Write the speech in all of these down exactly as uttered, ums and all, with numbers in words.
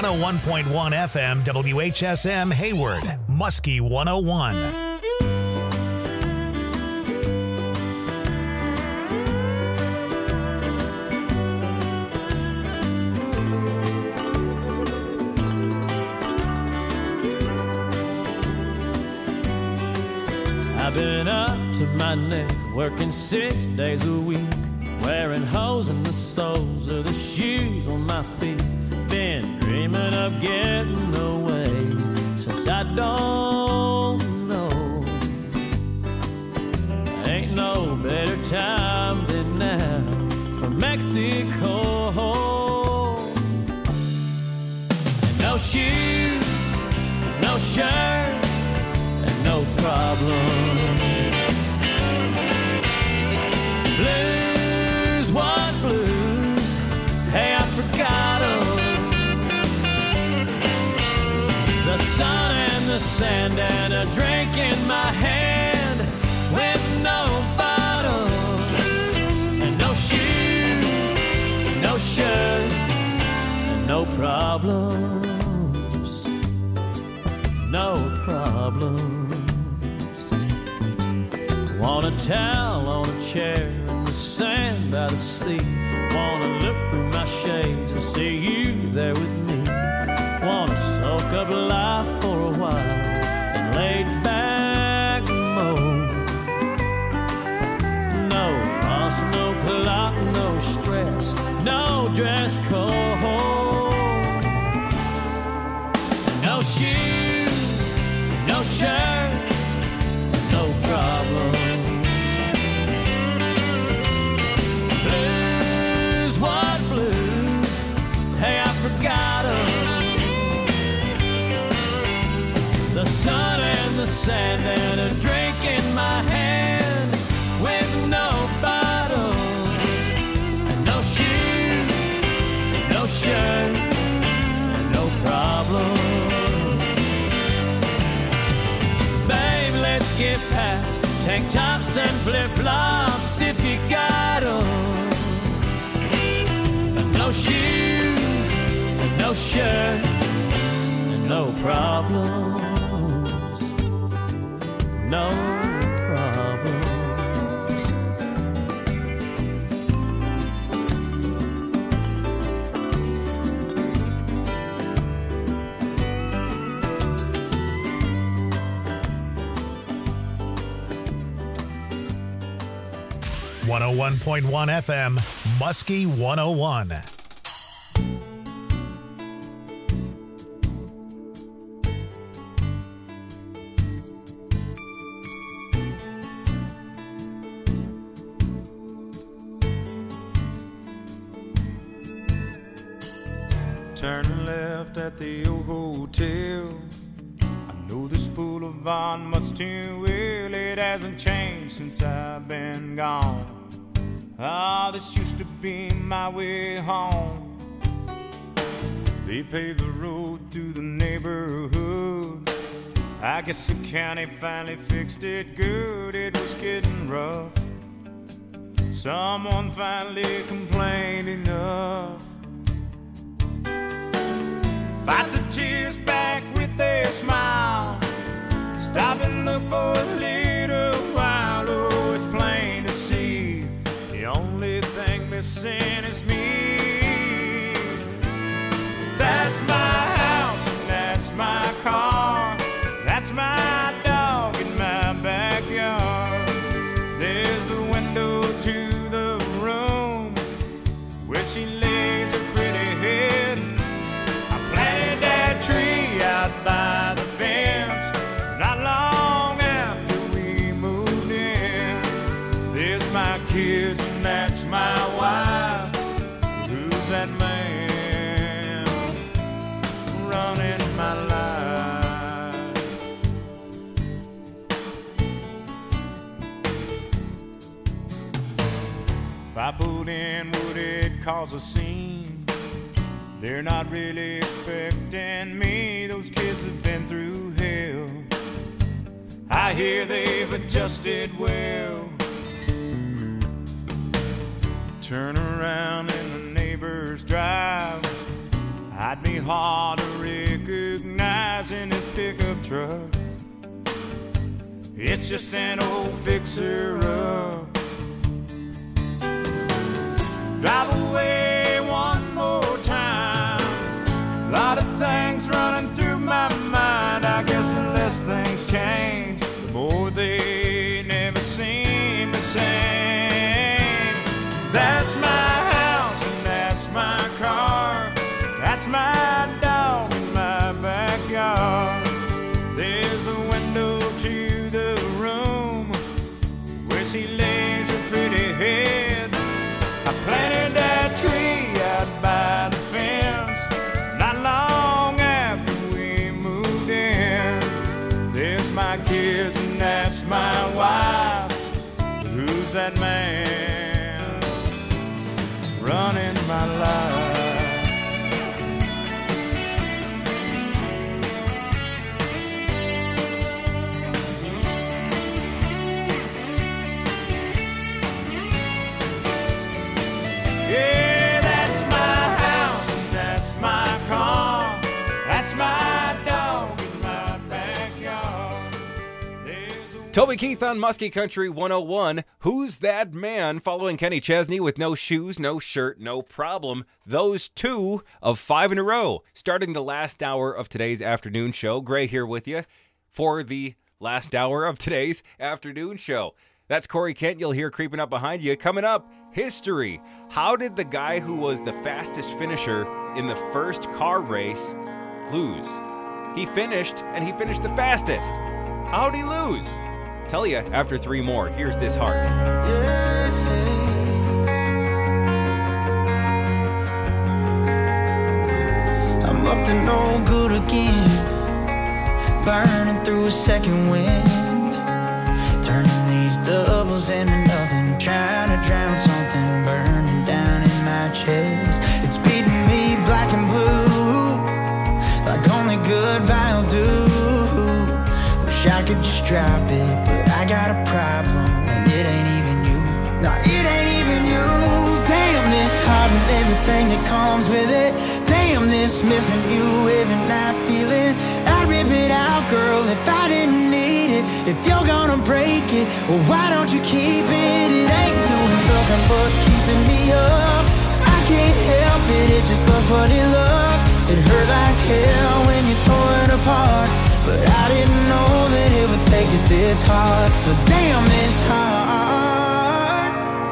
oh one point one F M W H S M Hayward, Muskie one oh one. I've been up to my neck, working six days a week, wearing holes in the soles of the shoes on my feet. Been dreaming of getting away since I don't know. Ain't no better time than now for Mexico. And no shoes, no shirt, no problem. Blues, what blues? Hey, I forgot 'em. The sun and the sand and a drink in my hand with no bottle and no shoes, no shirt, and no problems, no problems. Want a towel on a chair in the sand by the sea. Wanna look through my shades and see you there with me. Wanna soak up life for a while and lay back mode. No boss, no clock, no stress, no dress code. No shoes, no shirt, no problem. Blues, what blues? Hey, I forgot 'em. The sun and the sand and a drink in my hand with no bottle and no shoes, no shirt, and no problem. Babe, let's get packed, tank tops and flip-flops if you got 'em. No shoes, and no shirt, and no problems, no problems. one oh one point one F M, Muskie one oh one. Turning left at the old hotel. I know this boulevard much too well. It hasn't changed since I've been gone. Ah, this used to be my way home. They paved the road through the neighborhood. I guess the county finally fixed it good. It was getting rough. Someone finally complained enough. Fight the tears back with a smile. Stop and look for a little while. Oh, it's plain to see the only thing missing is me. That's my house and that's my car. That's my dog in my backyard. There's the window to the room where she lays her pretty head. Tree out by the fence. Not long after we moved in. There's my kids and that's my wife. Who's that man running my life? If I pulled in, would it cause a scene? They're not really expecting me. Those kids have been through hell. I hear they've adjusted well. Turn around in the neighbor's drive. I'd be hard to recognize in his pickup truck. It's just an old fixer-up. Drive away one more time. A lot of things running through my mind. I guess the less things change, the more they never seem the same. That's my house and that's my car. That's my dog in my backyard. There's a window to the room where she lays her pretty head. I planted that tree out by the fence not long after we moved in. There's my kids and that's my wife. But who's that man running my life? Yeah, that's my house and that's my car. That's my dog in my backyard. There's a Toby Keith on Muskie Country one oh one. Who's that man? Following Kenny Chesney with No Shoes, No Shirt, No Problem. Those two of five in a row. Starting the last hour of today's afternoon show. Gray here with you for the last hour of today's afternoon show. That's Corey Kent you'll hear creeping up behind you. Coming up, history. How did the guy who was the fastest finisher in the first car race lose? He finished, and he finished the fastest. How'd he lose? Tell you after three more. Here's This Heart. I'm up to no good again, burning through a second wind, turning these doubles into nothing, trying to drown something burning down in my chest. It's beating me black and blue, like only goodbye will do. Wish I could just drop it, but I got a problem, and it ain't even you. No, it ain't even you. Damn, this heart and everything that comes with it. Damn, this missing you every night feeling. I'd rip it out, girl, if I didn't need it. If you're gonna break it, well, why don't you keep it? It ain't doing nothing but keeping me up. I can't help it, it just loves what it loves. It hurt like hell when you tore it apart, but I didn't know that it would take it this hard. But damn, this hard.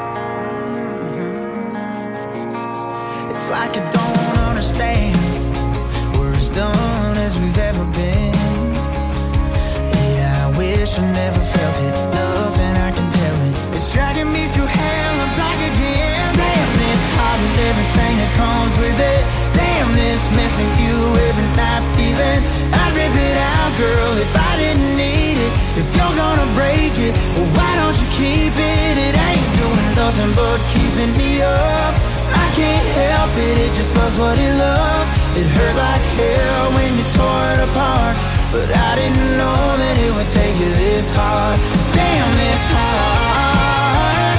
Mm-hmm. It's like I don't understand. We're as done as we've ever been. Yeah, I wish I never felt it. Nothing I can tell it. It's dragging me through hell and back again. Damn, this heart and everything that comes with it. Damn, this missing you every night feeling. I'd rip it out, girl, if I didn't need it. If you're gonna break it, well, why don't you keep it? It ain't doing nothing but keeping me up. I can't help it, it just loves what it loves. It hurt like hell when you tore it apart, but I didn't know that it would take you this hard. Damn, this hard.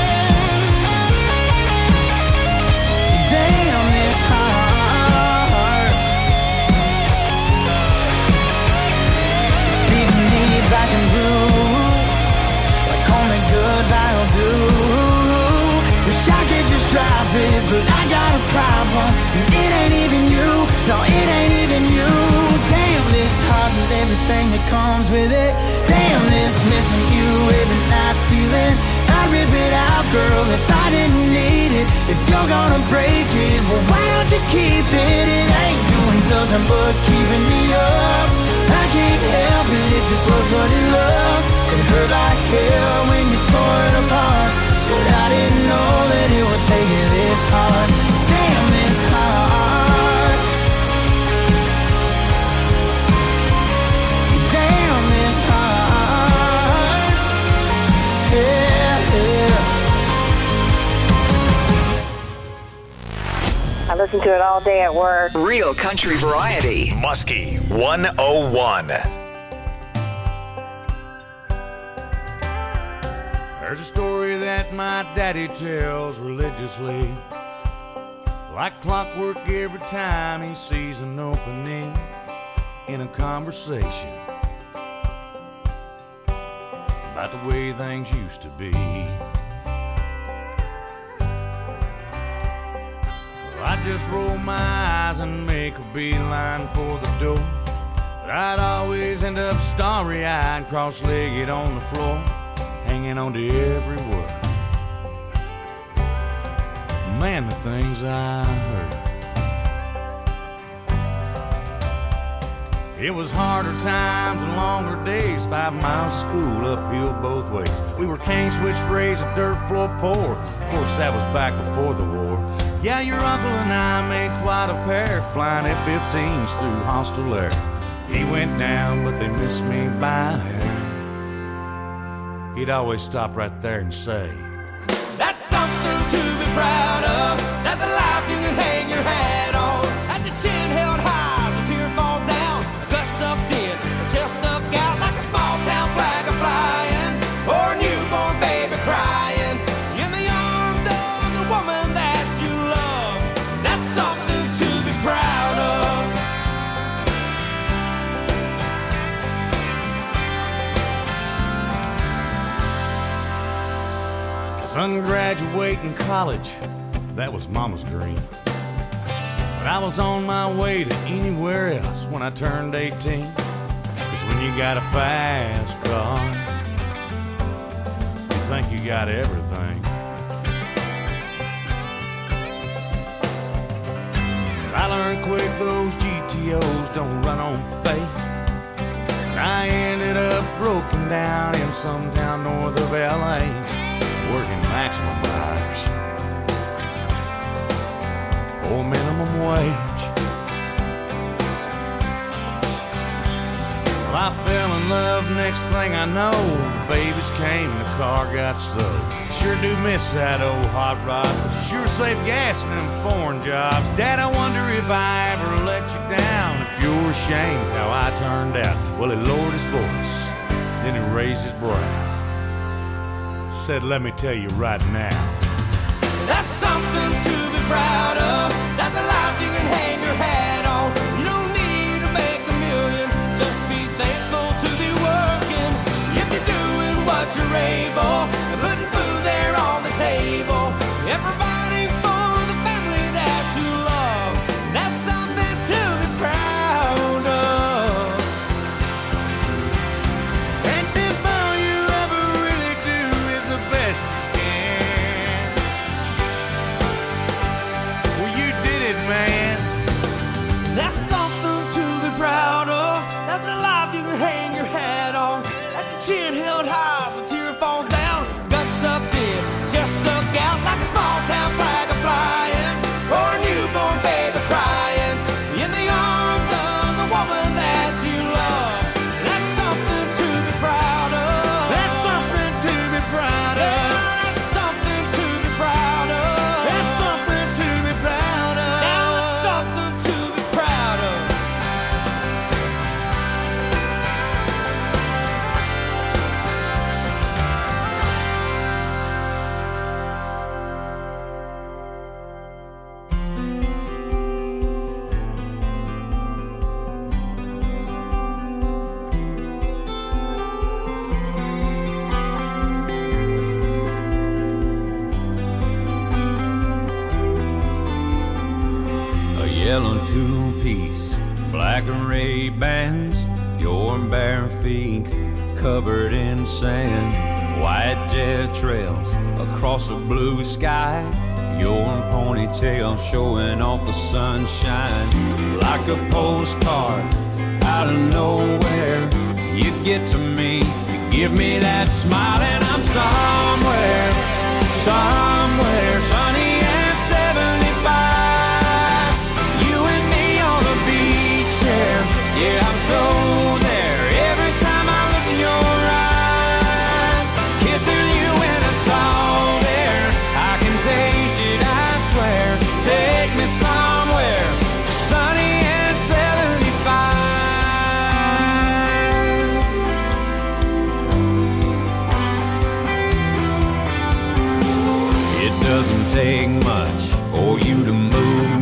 Damn, this hard. It's beating me black and blue, like only goodbye will do. Wish I could just drop it, but I got a problem, and it ain't even you. No, it ain't even you. Damn, this heart and everything that comes with it. Damn, this missing you every night feeling. I'd rip it out, girl, if I didn't need it. If you're gonna break it, well, why don't you keep it? It ain't doing nothing but keeping me up. I can't help it, it just loves what it loves. It hurt like hell when you tore it apart, but I didn't know that it would take you this hard. Damn, this hard. Damn, this hard. Yeah, yeah. I listen to it all day at work. Real country variety. Muskie one oh one. There's a story that my daddy tells religiously. Like clockwork every time he sees an opening in a conversation about the way things used to be. Well, I'd just roll my eyes and make a beeline for the door, but I'd always end up starry-eyed, cross-legged on the floor, hanging on to every word. Man, the things I heard. It was harder times and longer days, five miles of school uphill both ways. We were cane switch raised, a dirt floor poor. Of course, that was back before the war. Yeah, your uncle and I made quite a pair, flying F fifteens through hostile air. He went down, but they missed me by a hair. He'd always stop right there and say, "That's something to be proud of. That's a life you can hang your hat on. That's your chin held high, the tear falls down, a gut sucked in, a chest stuck out like a small town flag a flying, or a newborn baby crying in the arms of the woman that you love. That's something to be proud of." Son graduating college, that was Mama's dream. But I was on my way to anywhere else when I turned eighteen. Cause when you got a fast car, you think you got everything. But I learned quick those G T Os don't run on faith. And I ended up broken down in some town north of L A, working maximum hours for minimum wage. Well, I fell in love, next thing I know, the babies came and the car got stowed. Sure do miss that old hot rod, but you sure save gas in them foreign jobs. Dad, I wonder if I ever let you down, if you're ashamed how I turned out. Well, he lowered his voice, then he raised his brow, said, "Let me tell you right now, that's something to be proud of. That's a life you can hang your hat on. You don't need to make a million, just be thankful to be working. If you're doing what you're able, and putting food there on the table, and providing for the family that you love, that's something to be proud of. And if all you ever really do is the best you can, well, you did it, man. That's something to be proud of. That's a life you can hang your hat on. That's a chin held high, the tear falls down, guts up in, just stuck out like a small town flag a flying, or a newborn baby crying in the arms of the woman that you love. That's something to be proud of. That's something to be proud of. Yeah, that's something to be proud of. That's something to be proud of. Now that's something to be proud of. A yellow two-piece, black and red bands, your bare feet covered in sand, white jet trails across a blue sky, your ponytail showing off the sunshine. Like a postcard out of nowhere, you get to me, you give me that smile, and I'm somewhere, somewhere sunny and seventy-five. You and me on a beach chair, yeah, I'm so there. Every time I look in your eyes, kissing you in a salt air, I can taste it, I swear. Take me somewhere sunny and seventy-five. It doesn't take much for you to move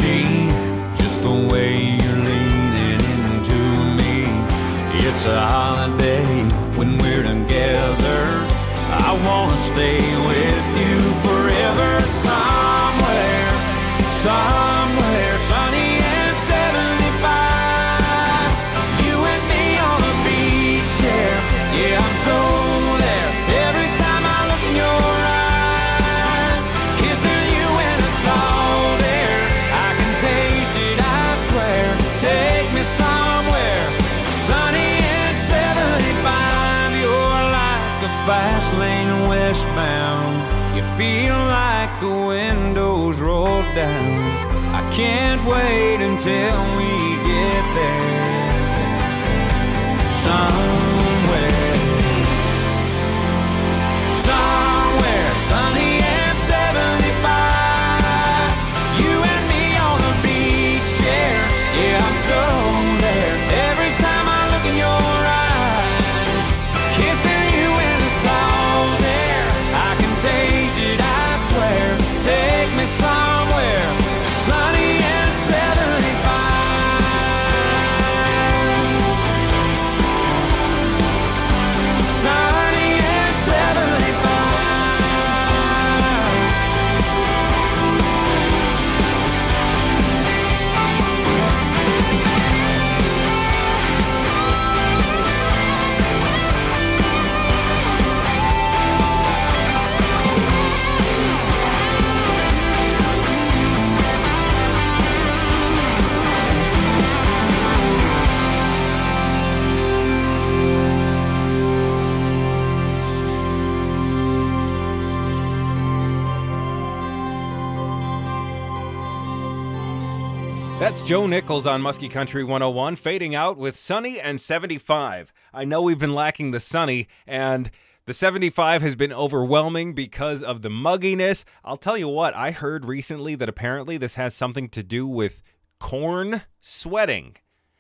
It's a holiday when we're together. I wanna stay with you forever. Somewhere, somewhere sunny and seventy-five. You and me on a beach chair. Yeah, I'm so there. Every time I look in your eyes, kissing you and it's all there. I can taste it, I swear. Take me somewhere sunny and seventy-five. You're like a fast lane westbound. You feel like the windows roll down. I can't wait until we get there. Somewhere, somewhere sunny and seventy-five. You and me on a beach chair. Yeah, I'm so there. Every time I look in your eyes, kissing you and it's all there. I can taste it, I swear. Take me somewhere sunny and seventy-five. Sunny and seventy-five. That's Joe Nichols on Muskie Country one oh one, fading out with Sunny and seventy-five. I know we've been lacking the sunny, and the seventy-five has been overwhelming because of the mugginess. I'll tell you what, I heard recently that apparently this has something to do with corn sweating.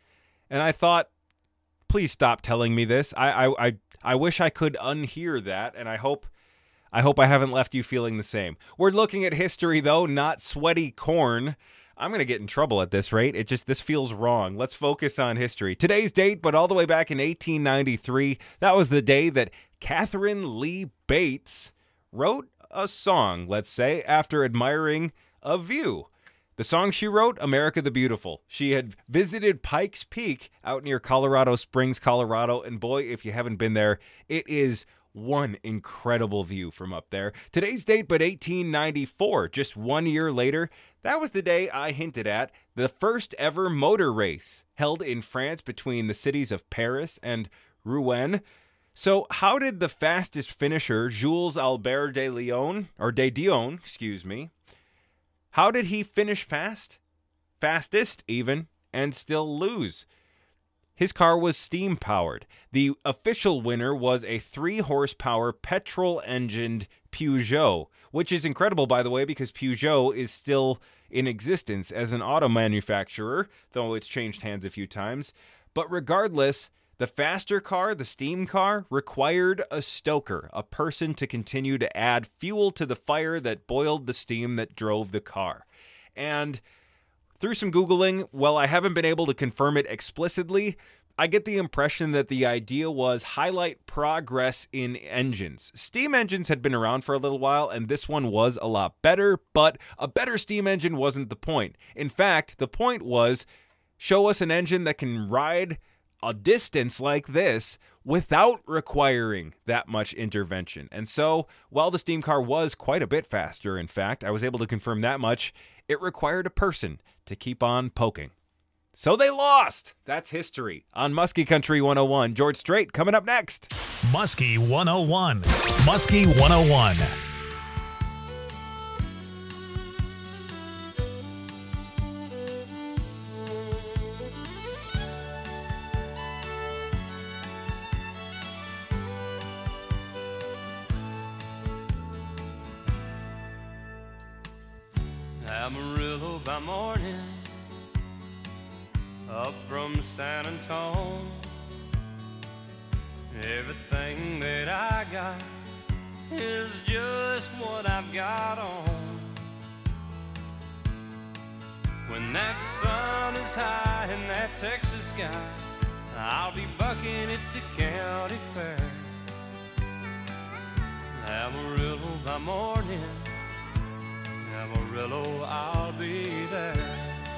And I thought, please stop telling me this. I I I, I wish I could unhear that, and I hope I hope I haven't left you feeling the same. We're looking at history, though, not sweaty corn. I'm going to get in trouble at this rate. It just, this feels wrong. Let's focus on history. Today's date, but all the way back in eighteen ninety-three, that was the day that Catherine Lee Bates wrote a song, let's say, after admiring a view. The song she wrote, America the Beautiful. She had visited Pikes Peak out near Colorado Springs, Colorado, and boy, if you haven't been there, it is one incredible view from up there. Today's date, but eighteen ninety-four, just one year later, that was the day I hinted at, the first ever motor race held in France between the cities of Paris and Rouen. So how did the fastest finisher, Jules Albert de Lyon, or de Dion, excuse me, how did he finish fast? Fastest, even, and still lose? His car was steam-powered. The official winner was a three horsepower petrol-engined Peugeot, which is incredible, by the way, because Peugeot is still in existence as an auto manufacturer, though it's changed hands a few times. But regardless, the faster car, the steam car, required a stoker, a person to continue to add fuel to the fire that boiled the steam that drove the car. And through some Googling, while I haven't been able to confirm it explicitly, I get the impression that the idea was highlight progress in engines. Steam engines had been around for a little while, and this one was a lot better, but a better steam engine wasn't the point. In fact, the point was show us an engine that can ride a distance like this without requiring that much intervention. And so, while the steam car was quite a bit faster, in fact, I was able to confirm that much, it required a person to keep on poking. So they lost. That's history. On Muskie Country one oh one, George Strait coming up next. Muskie one oh one. Muskie one oh one. Amarillo by morning, up from San Antone. Everything that I got is just what I've got on. When that sun is high in that Texas sky, I'll be bucking at the county fair. Amarillo by morning, Amarillo, I'll be there.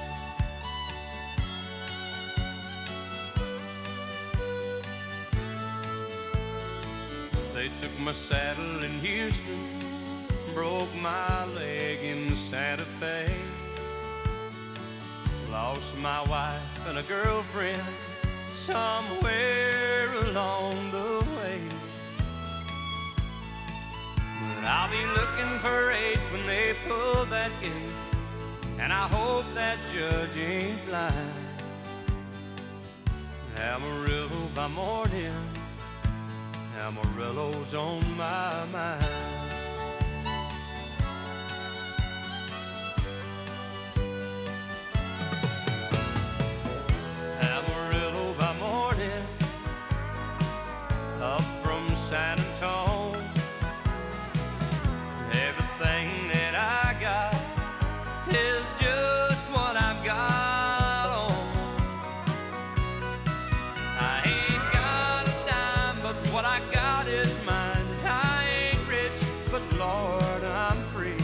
They took my saddle in Houston, broke my leg in Santa Fe, lost my wife and a girlfriend somewhere along the way. But I'll be looking for eight when they pull that gate, and I hope that judge ain't blind. Amarillo by morning, Amarillo's on my mind. Amarillo by morning, up from San Antonio. Everything that I got is just what I've got on. I ain't got a dime, but what I got is mine. I ain't rich, but Lord, I'm free.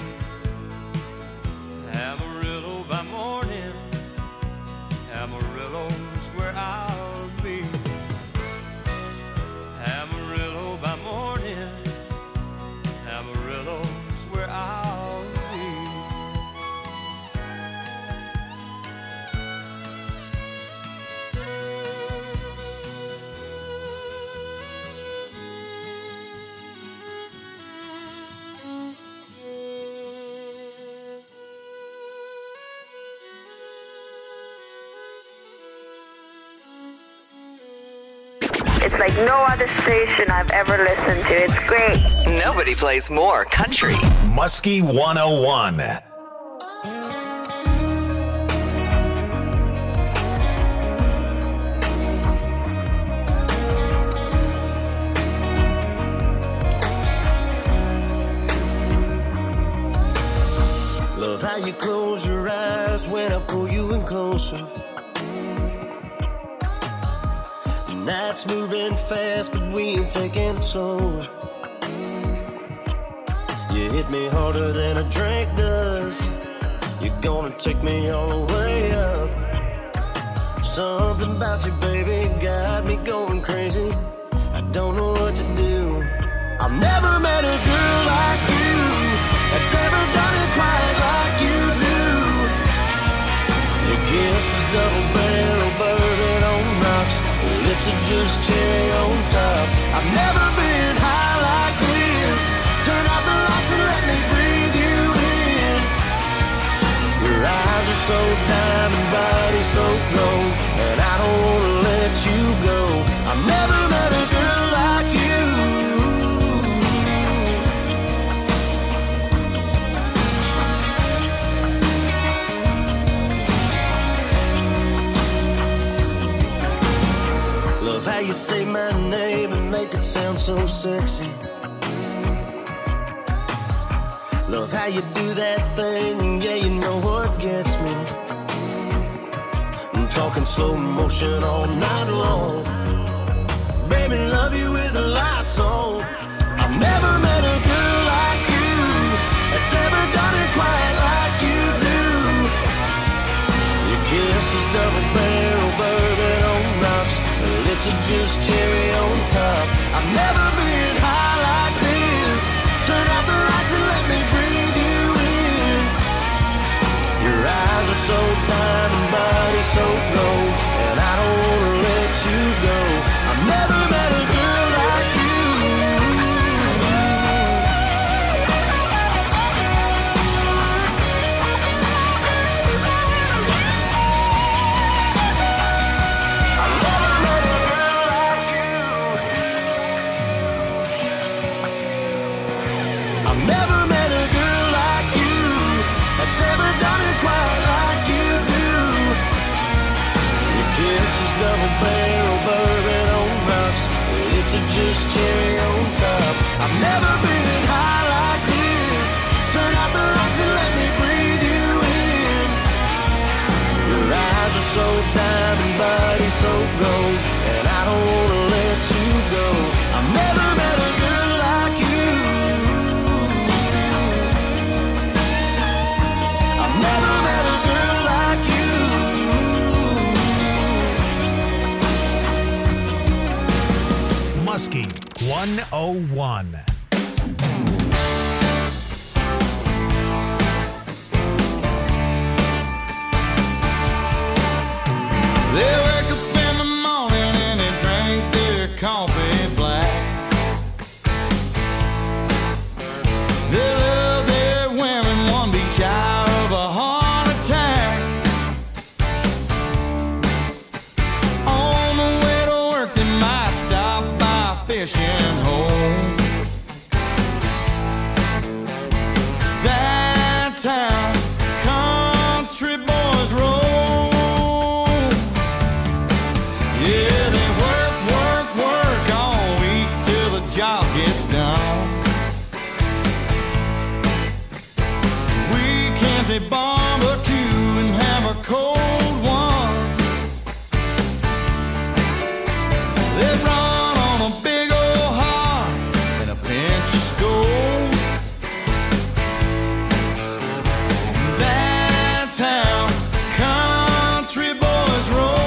Amarillo by morning, Amarillo's where I'll be. Amarillo by morning, Amarillo's where I'll be. It's like no other station I've ever listened to. It's great. Nobody plays more country. Muskie one oh one. Love how you close your eyes when I pull you in closer. The night's moving fast, but we ain't taking it slow. You hit me harder than a drink does. You're gonna take me all the way up. Something about you, baby, got me going crazy. I don't know what to do. I've never met a girl like you that's ever done it quite like you do. Your kiss is double barrel bourbon on rocks. Your lips are just cherry on top. I've never been high like this. Turn out the lights and let me breathe you in. Your eyes are so diamond, body so gold, and I don't wanna let you go. I've never met a girl like you. Love how you say my name and make it sound so sexy. Love how you do that thing, yeah, you know what gets me. I'm talking slow motion all night long. Baby, love you with the lights on. I've never met a girl like you that's ever done it quite like you do. Your kiss is double barrel bourbon on rocks. Your lips are just cherry on top. I've never been high like this. Turn out the lights and let me breathe you in. Your eyes are so diamond, body so gold, and I don't wanna let you go. I've never met a girl like you. I've never met a girl like you. I've never met a girl like you that's ever done it quite like you do. Your kiss is double barrel bourbon on rocks. Muskie one oh one. They wake up in the morning and they drink their coffee black. They love their women, one be shy of a heart attack. On the way to work they might stop by a fishing hole. That's how country boys roll. Yeah, they work, work, work all week till the job gets done. Weekends they barbecue and have a cold one. They run on a big old heart and a pinch of Skoal. That's how country boys roll.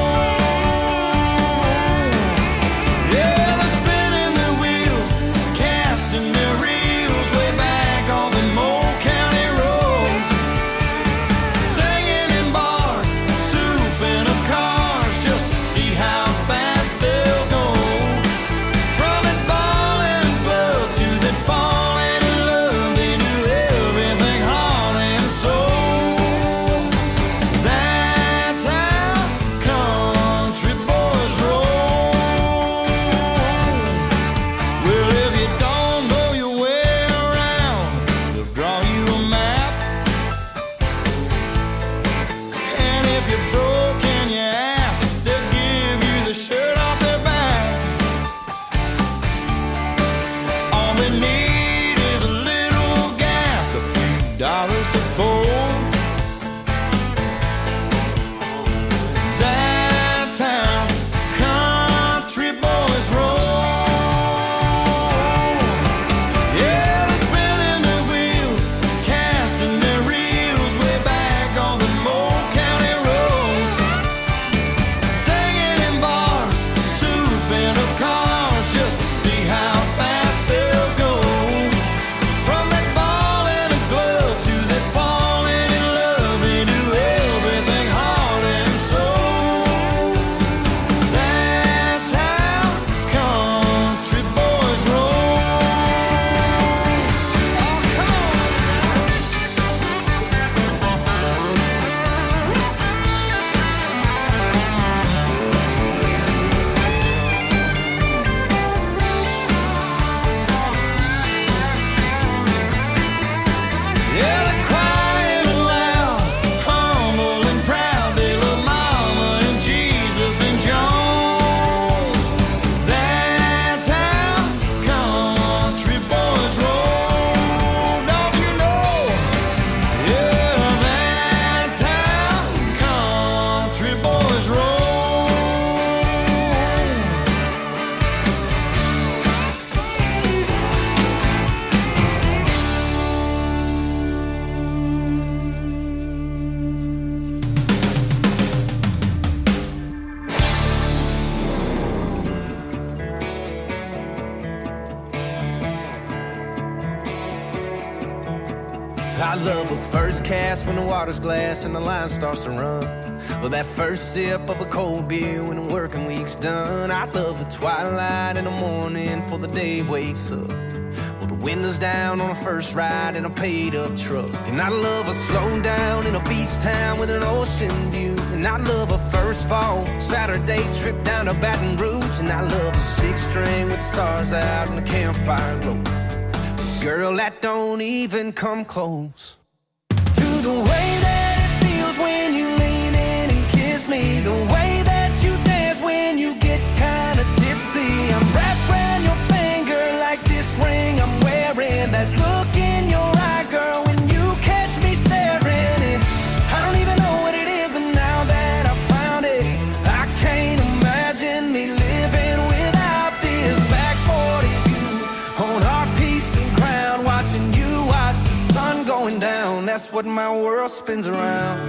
I love a first cast when the water's glass and the line starts to run. Or that first sip of a cold beer when the working week's done. I love a twilight in the morning before the day wakes up. Well, the windows down on a first ride in a paid-up truck. And I love a slow down in a beach town with an ocean view. And I love a first fall Saturday trip down to Baton Rouge. And I love a six-string with stars out and the campfire glow. Girl, that don't even come close to the way that it feels when you lean in and kiss me. The way that you dance when you get kinda tipsy. I'm wrapped around your finger like this ring I'm wearing. That look in your eye, girl, when you catch me staring. And I don't even know what it is, but now that I found it, I can't imagine me living without this. Back forty view on our piece of ground, watching you watch the sun going down. That's what my world spins around.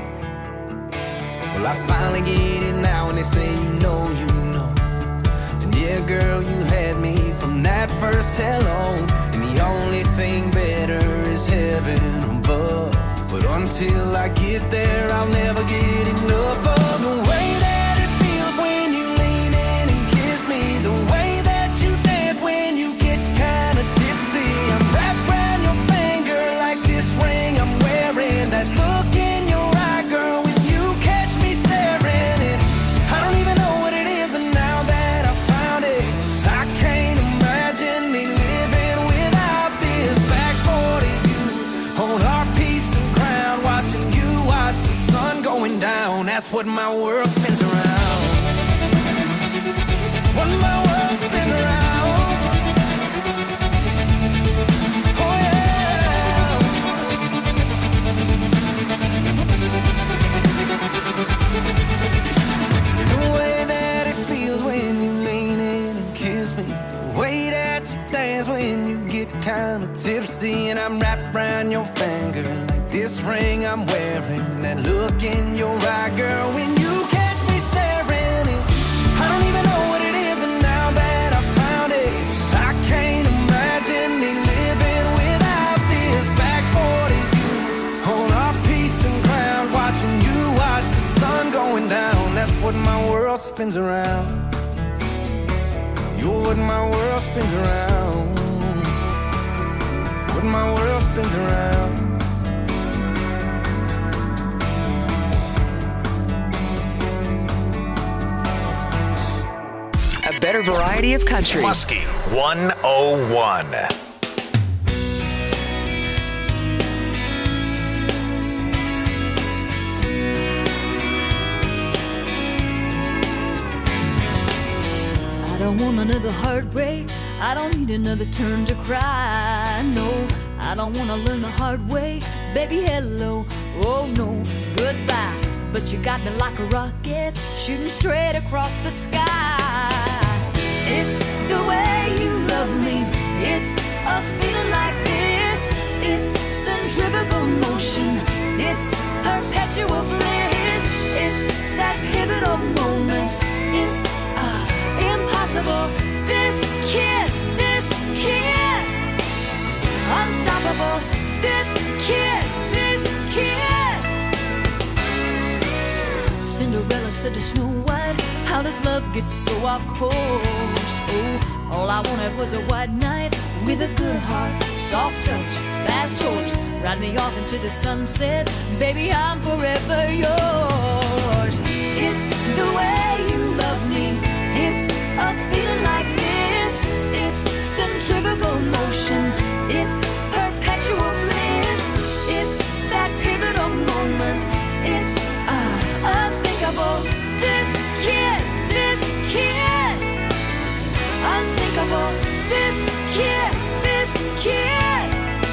Well, I finally get it now, and they say you know, you know. And girl, you had me from that first hello. And the only thing better is heaven above. But until I get there, I'll never get enough of the way that it feels when you lean in and kiss me. The way that you dance when you get kinda tipsy. I'm wrapped around your finger like this ring I'm wearing. That look in your eye, girl, when you catch me staring. And I don't even know what it is, but now that I found it, I can't imagine me living without this. Back forty, you on our piece of ground, watching you watch the sun going down. That's what my world spins around. What my world spins around. Oh yeah. The way that it feels when you lean in and kiss me. The way that you dance when you get kinda tipsy. And I'm wrapped around your finger like this ring I'm wearing. And that look in your eye, girl, when you catch me staring. And I don't even know what it is, but now that I found it, I can't imagine me living without this. Back forty, you on our piece of ground, watching you watch the sun going down. That's what my world spins around. You're what my world spins around. What my world spins around. A better variety of country. Muskie one oh one. I don't want another heartbreak. I don't need another turn to cry. No, I don't want to learn the hard way. Baby, hello. Oh no, goodbye. But you got me like a rocket, shooting straight across the sky. It's the way you love me. It's a feeling like this. It's centrifugal motion. It's perpetual bliss. It's that pivotal moment. It's uh, impossible. This kiss, this kiss, unstoppable. This kiss, this kiss. Cinderella said to Snow White, how does love get so off course? Oh, all I wanted was a white knight with a good heart, soft touch, fast horse. Ride me off into the sunset, baby, I'm forever yours. It's the way you love me. It's a feeling like this. It's centrifugal motion. It's perpetual bliss. It's that pivotal moment. It's uh, unthinkable. This kiss, this kiss, unsinkable. This kiss, this kiss.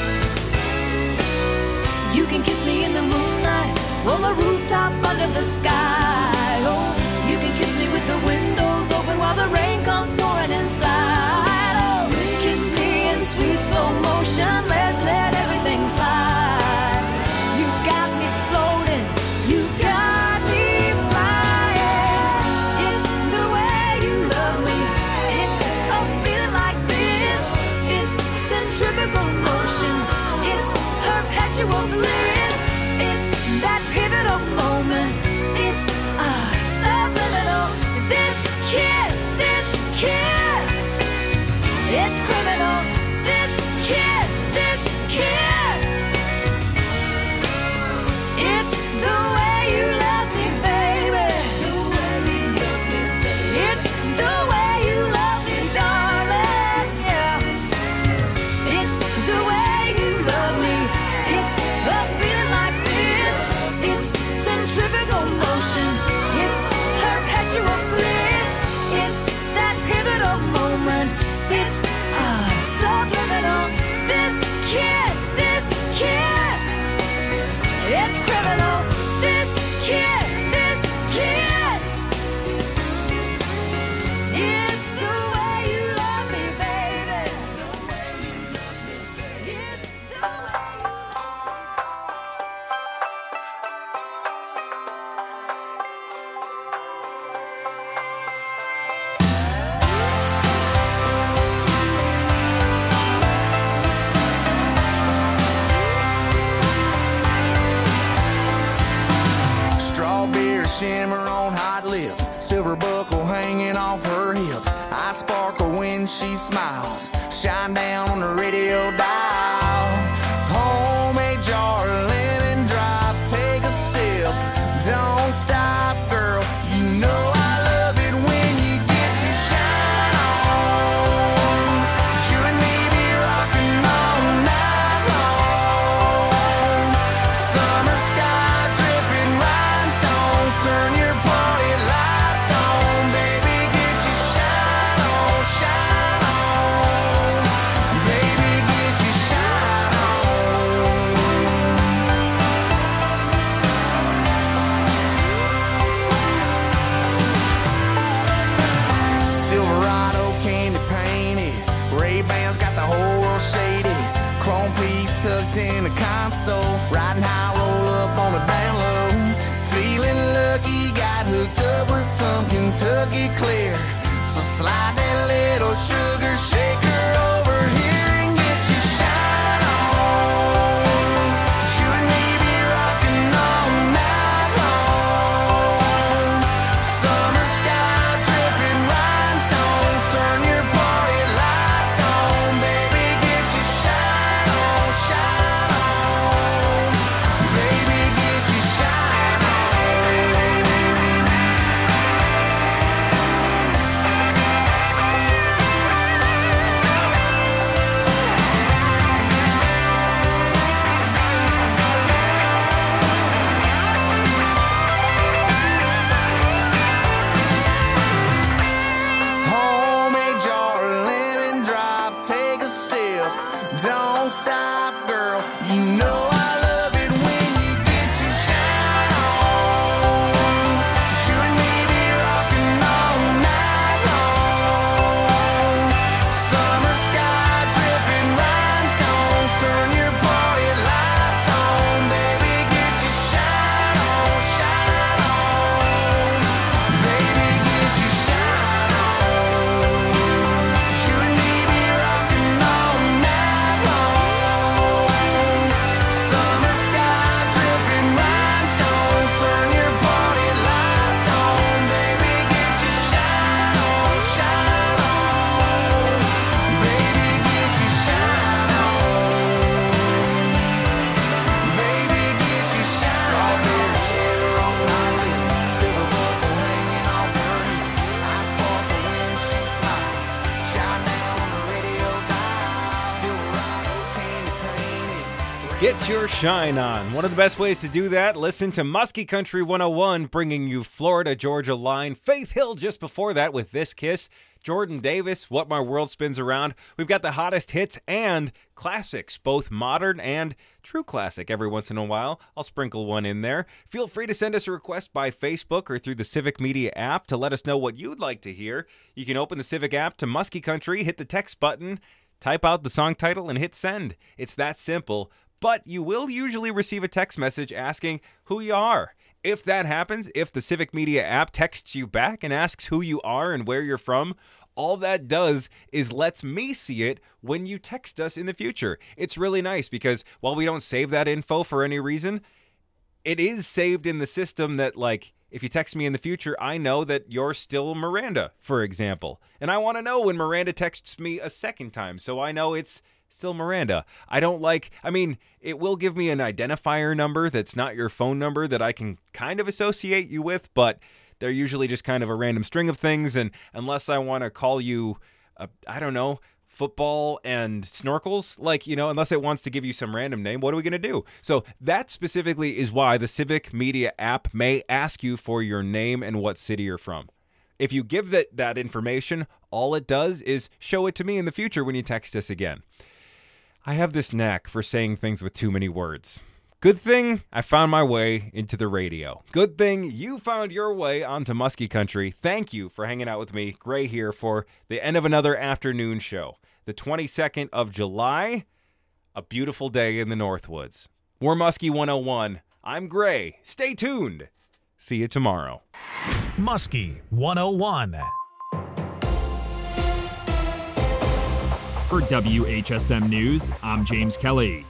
You can kiss me in the moonlight, on the rooftop under the sky. Oh, you can kiss me with the windows open while the rain comes pouring inside. Oh, kiss me in sweet slow motion. Let's let everything slide. You got me floating. You got me flying. It's the way you love me. It's a feeling like this. It's centrifugal motion. It's perpetual bliss. It's that pivotal moment. It's uh, subliminal. This kiss, this kiss. It's criminal. This kiss, this kiss. It's the way you love me, baby. It's the way you love me, darling. Yeah. It's the way you love me. It's a feeling like this. It's centrifugal motion. It's perpetual bliss. It's that pivotal moment. It's uh, subliminal. This kiss, this kiss. It's criminal. This kiss, this kiss. It's the way you love me, baby. The way you love me. It's the way you love me. shimmer on hot lips, silver buckle hanging off her hips. I sparkle when she smiles, shine down on the radio dial. Homemade jar, lemon drop, take a sip. Don't stop, girl, you know I love it when you get your shine on. You and me be rocking all night long. Summer sky dripping rhinestones, turn your party lights on. Baby, get your shine on, shine on. Baby, get your shine on. Silverado candy painted, Ray-Bans got the whole world shaded. Chrome piece tucked in the console, riding high, roll up on the down low. Feeling lucky, got hooked up with some Kentucky clear. So slide that little sugar shaker over here and get your shine on. You and me be rocking all night long. Summer sky dripping rhinestones, turn your party lights on. Baby, get your shine on, shine on. Baby, get your shine on. Homemade jar, lemon drop, take a sip. Don't stop, girl. You know I love it when you get your shine on. You and me be rocking all night long. Summer sky dripping rhinestones, turn your party lights on. Baby, get your shine on, shine on. Baby, get your shine on. You and me be rocking all night long. Summer sky dripping rhinestones, turn your party lights on. Baby, get your shine on, shine on. Baby, get your shine on. Baby, get your shine on. Strawberry shimmer on my lips, silver buckle hanging off her hips. I sparkle when she smiles, shine down on the radio dial. Silverado candy painted. Get your shine on. One of the best ways to do that, listen to Muskie Country one oh one, bringing you Florida Georgia Line. Faith Hill just before that with This Kiss. Jordan Davis, What My World Spins Around. We've got the hottest hits and classics, both modern and true classic every once in a while. I'll sprinkle one in there. Feel free to send us a request by Facebook or through the Civic Media app to let us know what you'd like to hear. You can open the Civic app to Muskie Country, hit the text button, type out the song title, and hit send. It's that simple. But you will usually receive a text message asking who you are. If that happens, if the Civic Media app texts you back and asks who you are and where you're from, all that does is lets me see it when you text us in the future. It's really nice because while we don't save that info for any reason, it is saved in the system that, like, if you text me in the future, I know that you're still Miranda, for example. And I want to know when Miranda texts me a second time, so I know it's still Miranda. I don't like, I mean, it will give me an identifier number that's not your phone number that I can kind of associate you with, but they're usually just kind of a random string of things, and unless I want to call you, uh, I don't know, football and snorkels, like, you know, unless it wants to give you some random name, what are we going to do? So that specifically is why the Civic Media app may ask you for your name and what city you're from. If you give that, that information, all it does is show it to me in the future when you text us again. I have this knack for saying things with too many words. Good thing I found my way into the radio. Good thing you found your way onto Muskie Country. Thank you for hanging out with me, Gray, here for the end of another afternoon show. The twenty-second of July, a beautiful day in the Northwoods. We're Muskie one oh one. I'm Gray. Stay tuned. See you tomorrow. Muskie one oh one. For W H S M News, I'm James Kelly.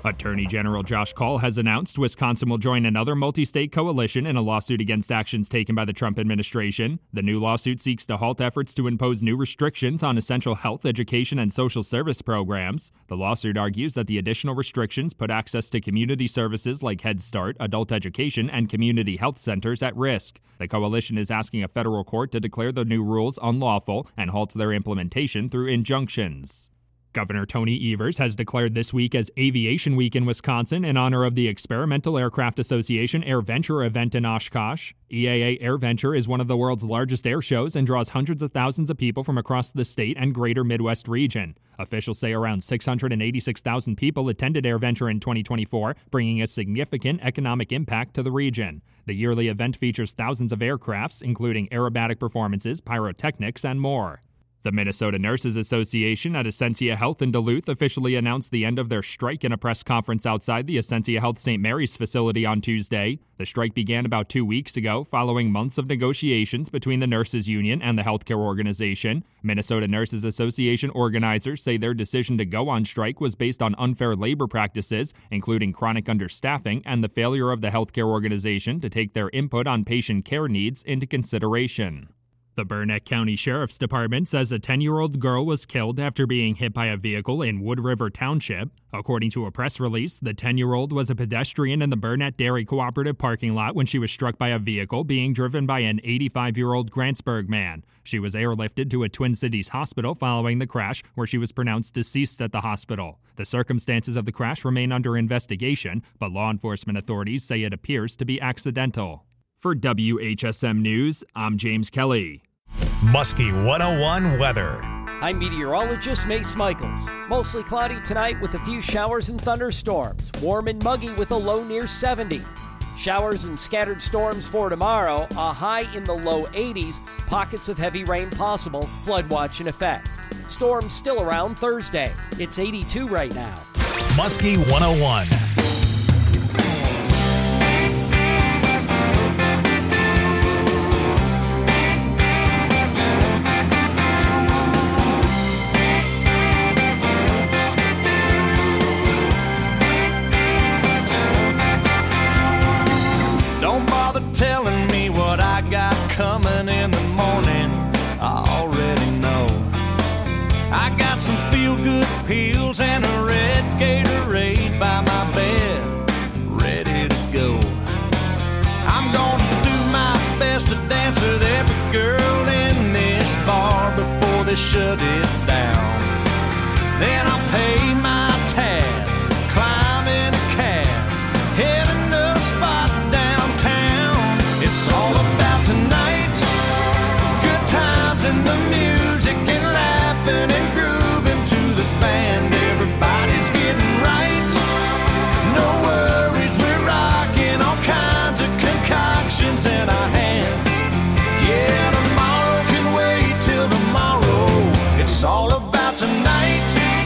Attorney General Josh Kaul has announced Wisconsin will join another multi-state coalition in a lawsuit against actions taken by the Trump administration. The new lawsuit seeks to halt efforts to impose new restrictions on essential health, education, and social service programs. The lawsuit argues that the additional restrictions put access to community services like Head Start, adult education, and community health centers at risk. The coalition is asking a federal court to declare the new rules unlawful and halt their implementation through injunctions. Governor Tony Evers has declared this week as Aviation Week in Wisconsin in honor of the Experimental Aircraft Association AirVenture event in Oshkosh. E A A AirVenture is one of the world's largest air shows and draws hundreds of thousands of people from across the state and greater Midwest region. Officials say around six hundred eighty-six thousand people attended AirVenture in twenty twenty-four, bringing a significant economic impact to the region. The yearly event features thousands of aircrafts, including aerobatic performances, pyrotechnics, and more. The Minnesota Nurses Association at Essentia Health in Duluth officially announced the end of their strike in a press conference outside the Essentia Health Saint Mary's facility on Tuesday. The strike began about two weeks ago, following months of negotiations between the nurses union and the healthcare organization. Minnesota Nurses Association organizers say their decision to go on strike was based on unfair labor practices, including chronic understaffing and the failure of the healthcare organization to take their input on patient care needs into consideration. The Burnett County Sheriff's Department says a ten-year-old girl was killed after being hit by a vehicle in Wood River Township. According to a press release, the ten-year-old was a pedestrian in the Burnett Dairy Cooperative parking lot when she was struck by a vehicle being driven by an eighty-five-year-old Grantsburg man. She was airlifted to a Twin Cities hospital following the crash, where she was pronounced deceased at the hospital. The circumstances of the crash remain under investigation, but law enforcement authorities say it appears to be accidental. For W H S M News, I'm James Kelly. Muskie one oh one weather. I'm meteorologist Mace Michaels. Mostly cloudy tonight with a few showers and thunderstorms. Warm and muggy with a low near seventy. Showers and scattered storms for tomorrow. A high in the low eighties. Pockets of heavy rain possible. Flood watch in effect. Storms still around Thursday. It's eighty-two right now. Muskie one oh one. Telling me what I got coming in the morning, I already know. I got some feel-good pills and a red Gatorade by my bed, ready to go. I'm gonna do my best to dance with every girl in this bar before they shut it down. Then I'll pay my tab, climb in a cab, heading to a spot downtown. It's all about tonight, good times and the music and laughing and grooving to the band. Everybody's getting right, no worries, we're rocking all kinds of concoctions in our hands. Yeah, tomorrow can wait till tomorrow, it's all about tonight.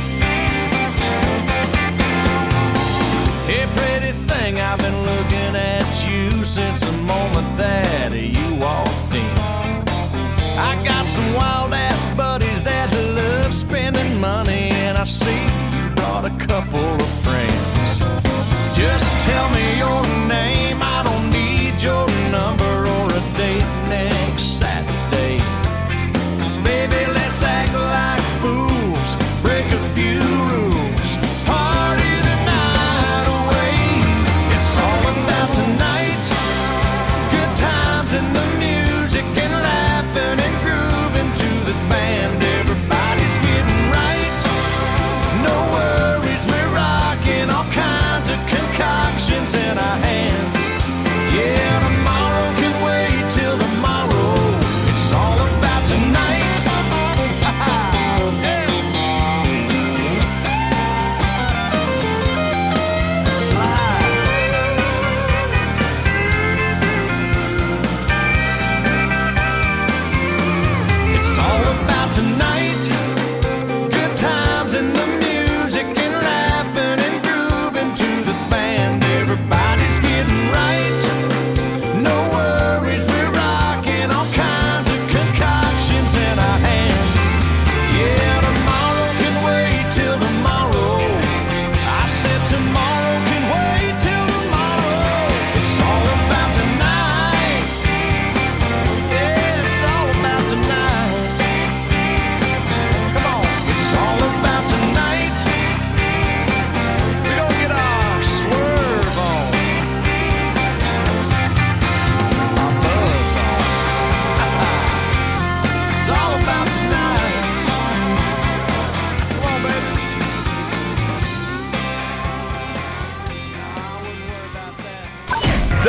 Hey pretty thing, I've been looking at you since the moment that you walked in. I got some wild ass buddies that love spending money, and I see you brought a couple of friends. Just tell me your name, I don't need your number or a date next Saturday. Baby, let's act like fools, break a few rules, party the night away. It's all about tonight, good times and the music and laughing and grooving to the band. Everybody's getting right, no worries, we're rocking all kinds of concoctions in our hands.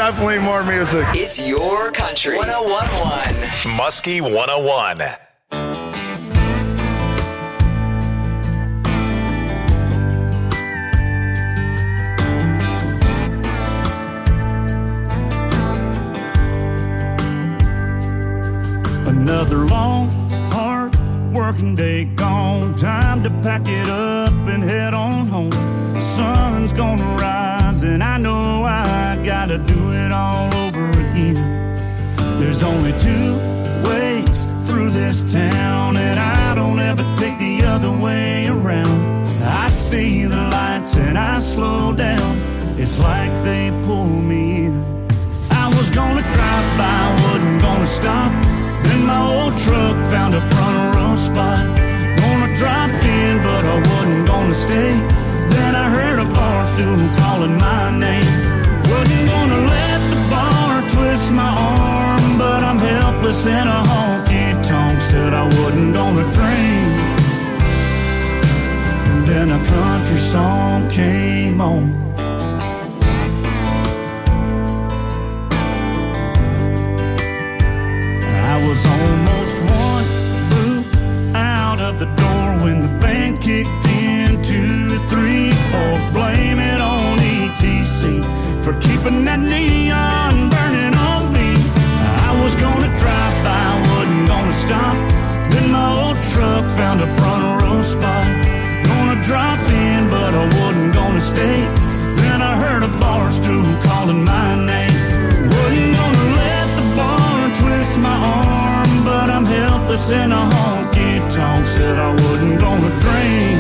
definitely more music. It's your country. one oh one point one. Muskie one oh one. Another long, hard working day gone. Time to pack it up and head on home. Sun's gonna rise and I know I gotta do it all over again. There's only two ways through this town, and I don't ever take the other way around. I see the lights and I slow down. It's like they pull me in. I was gonna drive by, wasn't gonna stop. Then my old truck found a front row spot. Gonna drop in, but I wasn't gonna stay. Then I heard a bar stool calling my name. Wasn't gonna let the bar twist my arm, but I'm helpless in a honky-tonk. Said I wasn't gonna drink. And then a country song came on. I was almost one boot out of the door when the band kicked in. Two, three, four, blame it on E T C for keeping that neon burning on me. I was gonna drive by, wasn't gonna stop. Then my old truck found a front row spot. Gonna drop in, but I wasn't gonna stay. Then I heard a bar stool calling my name. Wasn't gonna let the bar twist my arm, but I'm helpless in a honky-tonk. Said I wasn't gonna drink.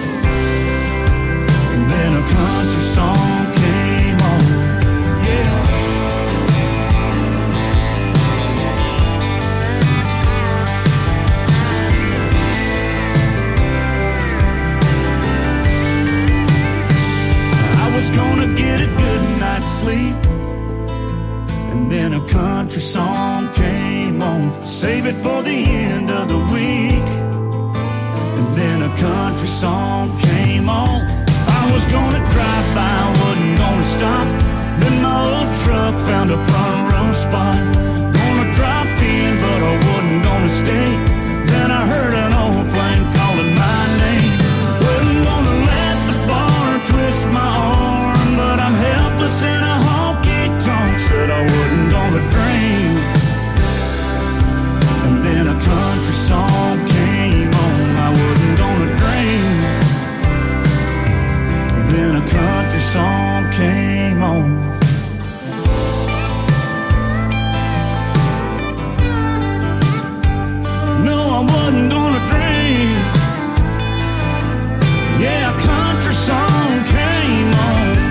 And then a country song came on. Yeah. I was gonna get a good night's sleep, and then a country song came on. Save it for the end of the week. And then a country song came on. I was gonna drive by, wasn't gonna stop. Then my old truck found a front row spot. Gonna drop in, but I wasn't gonna stay. Then I heard an old flame calling my name. Wasn't gonna let the bar twist my arm, but I'm helpless in a honky-tonk. Said I wasn't gonna drink. And then a country song came on. I wasn't gonna drink. Then a country song came on. No, I wasn't gonna drink. Yeah, a country song came on.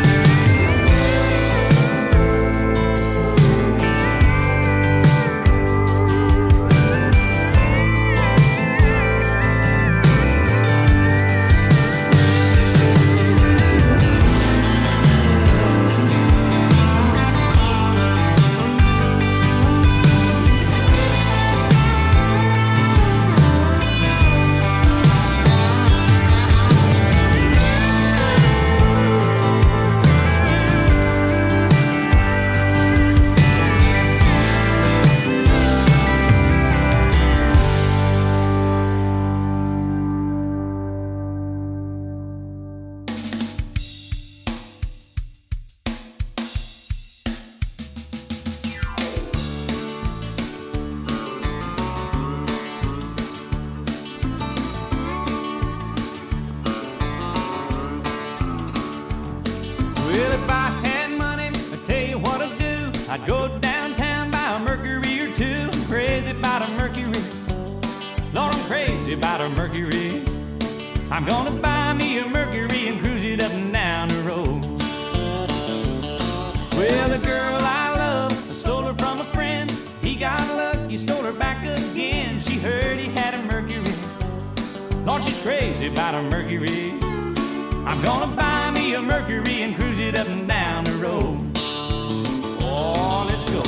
I'd go downtown, buy a Mercury or two. I'm crazy about a Mercury. Lord, I'm crazy about a Mercury. I'm gonna buy me a Mercury and cruise it up and down the road. Well, the girl I love, I stole her from a friend. He got lucky, stole her back again. She heard he had a Mercury. Lord, she's crazy about a Mercury. I'm gonna buy me a Mercury and cruise it up and down the road. Oh, let's go.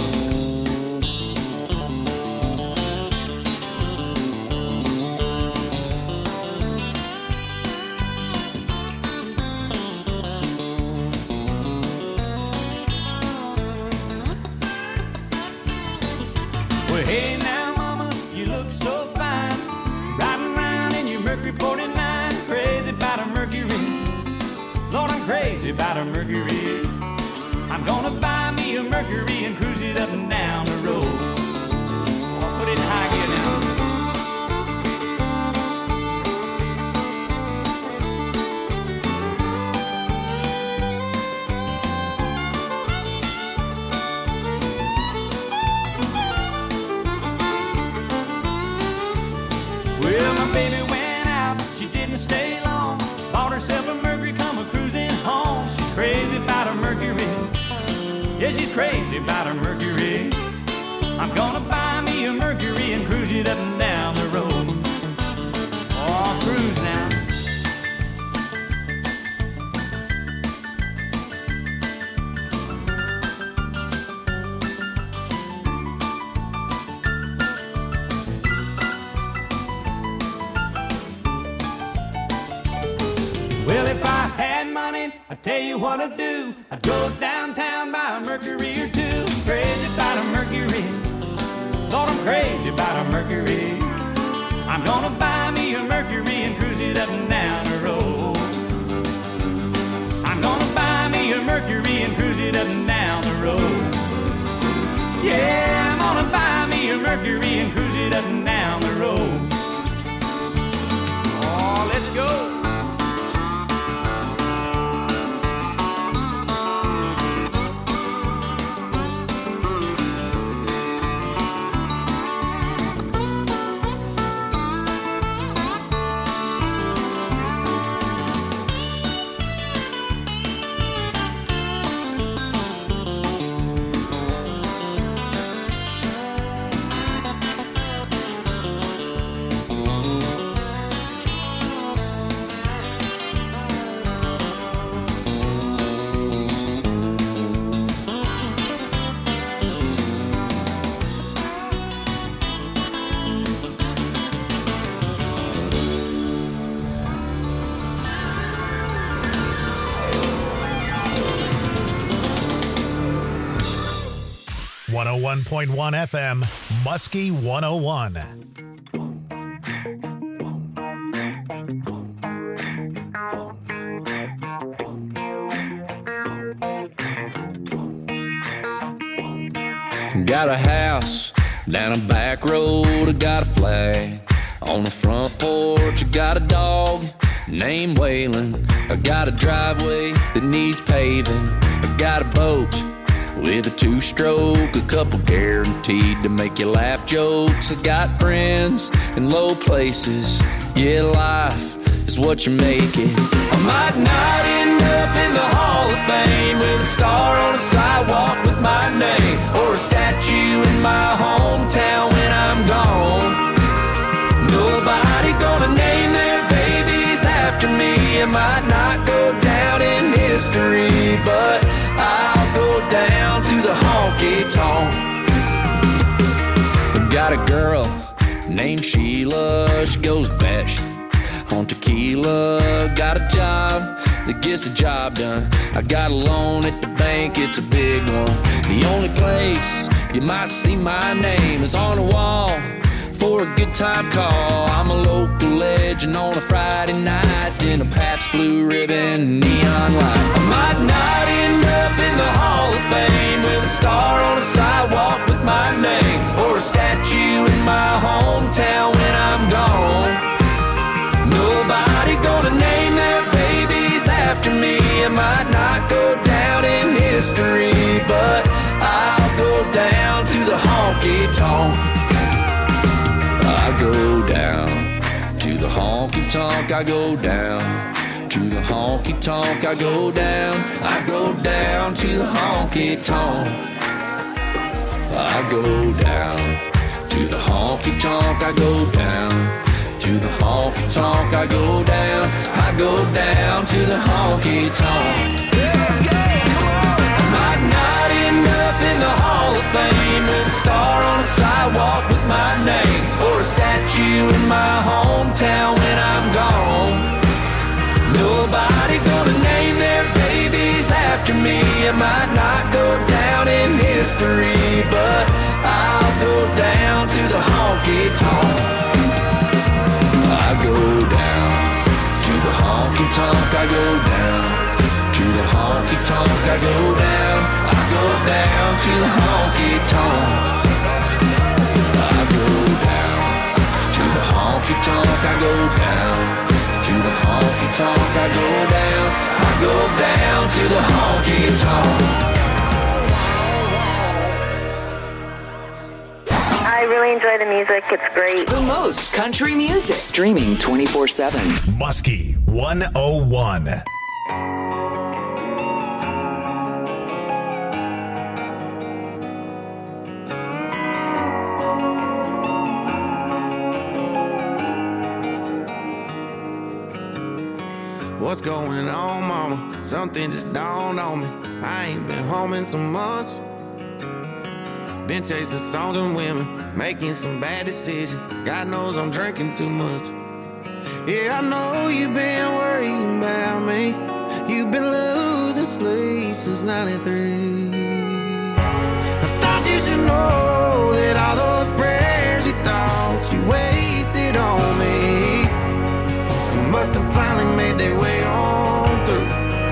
a Mercury. I'm gonna buy me a Mercury and cruise it up and down the road. I'll put it in high gear now. Well, my baby went out, but she didn't stay long. Bought herself a Mercury, come a cruising home. She's crazy about her Mercury. Yeah, she's crazy about her Mercury. I'm gonna buy me a Mercury and cruise it up and down the road. Oh, I'll cruise now. Well, if I had money, I'd tell you what I'd do. I'd go downtown, buy a Mercury or two. Crazy about a Mercury. Lord, I'm crazy about a Mercury. I'm gonna buy me a Mercury and cruise it up and down the road. I'm gonna buy me a Mercury and cruise it up and down the road. Yeah, I'm gonna buy me a Mercury and cruise it up and down the road. Oh, let's go. one oh one point one F M, Muskie one oh one. Got a house down a back road, I got a flag on the front porch. I got a dog named Waylon. I got a driveway that needs paving. I got a boat with a two-stroke, a couple guaranteed to make you laugh jokes. I got friends in low places. Yeah, life is what you make it. I might not end up in the Hall of Fame with a star on the sidewalk with my name, or a statue in my hometown when I'm gone. Nobody gonna name their babies after me. It might not go down in history, but I'll go down to the honky-tonk. Got a girl named Sheila, she goes best on tequila. Got a job that gets the job done. I got a loan at the bank, it's a big one. The only place you might see my name is on the wall for a good time call. I'm a local legend on a Friday night in a Pabst Blue Ribbon neon light. I might not end up in the Hall of Fame with a star on a sidewalk with my name, or a statue in my hometown when I'm gone. Nobody gonna name their babies after me. It might not go down in history, but I'll go down to the honky-tonk. I go down to the honky-tonk. I go down to the honky-tonk. I go down. I go down to the honky-tonk. I go down to the honky-tonk. I go down to the honky-tonk. I go down. I go down to the honky-tonk. Let's go, come on. I might not end up in the Hall of Fame with a star on a sidewalk with my name, or a statue in my hometown when I'm gone. Nobody gonna name their babies after me. It might not go down in history, but I'll go down to the honky-tonk. I go down to the honky-tonk. I go down to the honky-tonk. honky tonk I go down, I go down to the honky tonk. I go down to the honky tonk, I go down to the honky tonk, I go down, I go down to the honky tonk. I really enjoy the music. It's great. The most country music. Streaming twenty-four seven. Muskie one oh one. What's going on, mama? Something just dawned on me. I ain't been home in some months. Been chasing songs and women, making some bad decisions. God knows I'm drinking too much. Yeah, I know you've been worrying about me. You've been losing sleep since ninety-three. I thought you should know that all those prayers you thought you wasted on me must have finally made their way on through.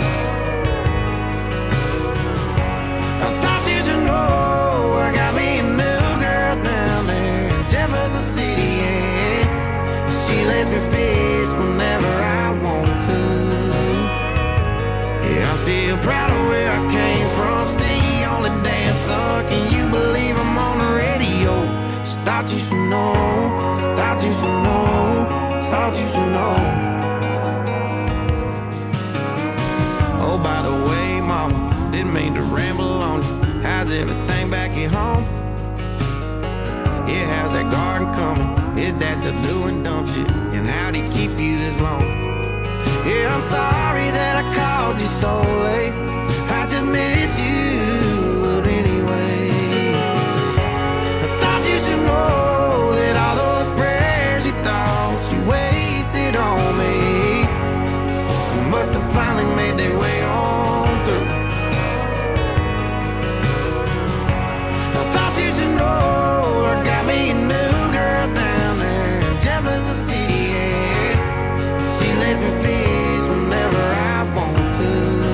I thought you should know I got me a new girl down there in Jefferson City, and she lets me fish whenever I want to. Yeah, I'm still proud of where I came from, still the only damn son. Can you believe I'm on the radio? Just thought you should know, thought you should know, thought you should know. Oh, by the way, mama, didn't mean to ramble on you. How's everything back at home? Yeah, how's that garden coming? Is that still doing dumb shit? And how'd he keep you this long? Yeah, I'm sorry that I called you so late. I just miss you, but anyways, I thought you should know that all those prayers you thought you wasted on me must have finally made their way on through. I thought you should know I got me a new girl down there in Jefferson City, yeah. She lets me fish whenever I want to.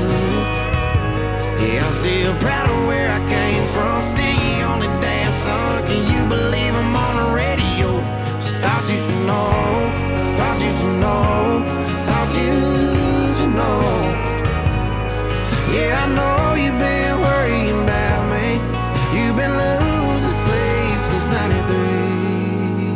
Yeah, I'm still proud of where I came from, still the only damn son. Can you believe I'm on the radio? Just thought you should know, thought you should know, thought you should know. Yeah, I know you've been worrying about me. You've been losing sleep since ninety-three.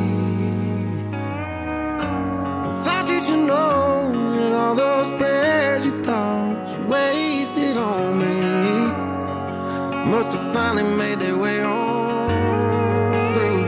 I thought you should know that all those prayers you thought you wasted on me must have finally made their way on through.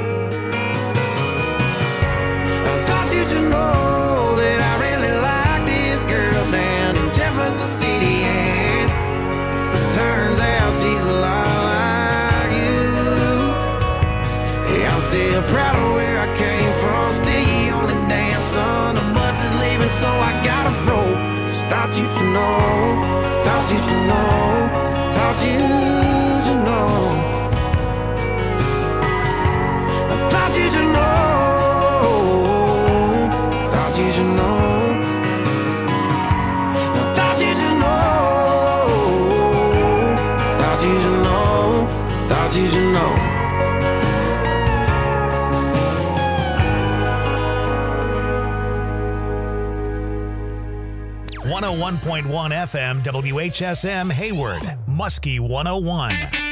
I thought you should know that I really like this girl down in Jefferson City, and turns out she's a lot like you. Yeah, I'm still proud of where I came from, still the only damn son. The bus is leaving, so I gotta roll. Just thought you should know, thought you should know, thought you should know. I thought you should know, thought you should know. I thought you should know, thought you should know, thought you should know. one oh one point one F M W H S M Hayward, Muskie one oh one.